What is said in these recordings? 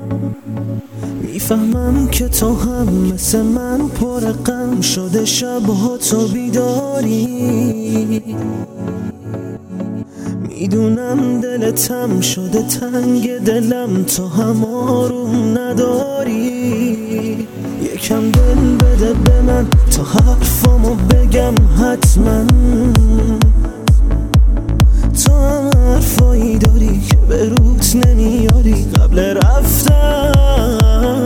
میفهمم که تو هم مثل من پر غم شده، شبها تو بیداری. میدونم دلتم شده تنگ دلم، تو هم آروم نداری. یکم دل بده به من تا حرفامو بگم حتما. تو هم حرفایی داری که به روت نمیاری قبل رفتن.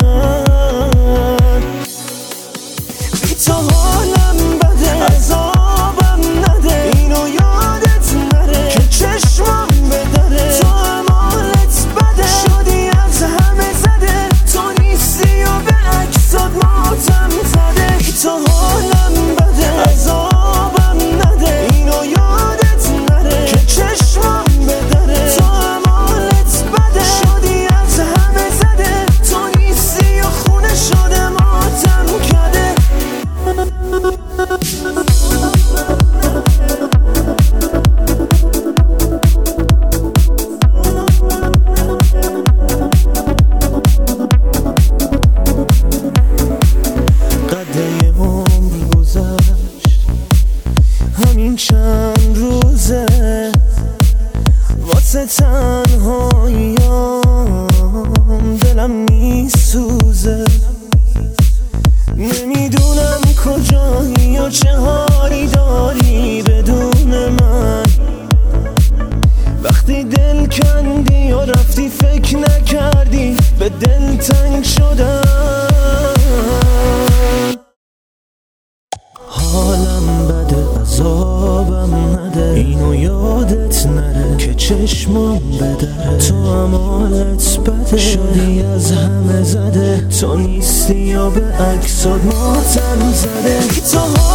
بی تو حالم بده، عذابم نده، اینو یادت نره که چشمم بدره. تو هم حالت بده، شدی از همه زده، تو نیستی و به عکسات ماتم زده. بی تو حالم بده، عذابم نده، اینو یادت نره که چشمم بدره. تو هم حالت بده، شدی از همه زده، تو نیستی و خونه شده ماتم کده. قدره عمر گذشت، همین چند روزه واسه تنهاییام دلم میسوزه. نمیدونم کجایی و چه حالی داری بدون من. وقتی دل کندی و رفتی فکر نکردی به دل تنگ شدم. حالم بده، عذابم نده، اینو یادت نره که چشمم بدره. تو هم حالت بده، شدی از همه زده، تو نیستی یا به عکسات ماتم زده. تو